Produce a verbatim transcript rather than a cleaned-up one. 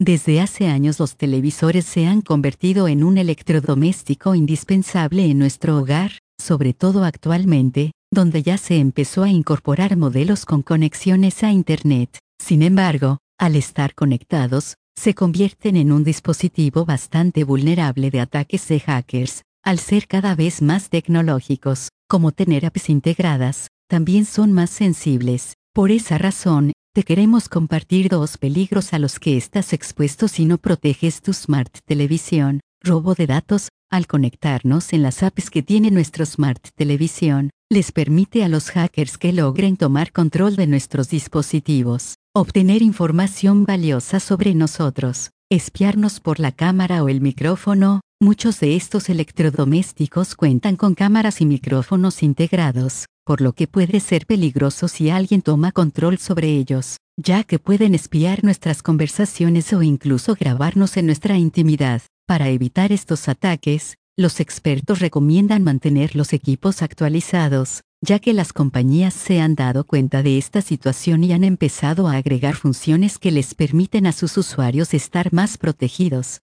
Desde hace años los televisores se han convertido en un electrodoméstico indispensable en nuestro hogar, sobre todo actualmente, donde ya se empezó a incorporar modelos con conexiones a Internet. Sin embargo, al estar conectados, se convierten en un dispositivo bastante vulnerable de ataques de hackers. Al ser cada vez más tecnológicos, como tener apps integradas, también son más sensibles. Por esa razón, te queremos compartir dos peligros a los que estás expuesto si no proteges tu Smart Televisión. Robo de datos. Al conectarnos en las apps que tiene nuestro Smart Televisión, les permite a los hackers que logren tomar control de nuestros dispositivos, obtener información valiosa sobre nosotros, espiarnos por la cámara o el micrófono. Muchos de estos electrodomésticos cuentan con cámaras y micrófonos integrados, por lo que puede ser peligroso si alguien toma control sobre ellos, ya que pueden espiar nuestras conversaciones o incluso grabarnos en nuestra intimidad. Para evitar estos ataques, los expertos recomiendan mantener los equipos actualizados, ya que las compañías se han dado cuenta de esta situación y han empezado a agregar funciones que les permiten a sus usuarios estar más protegidos.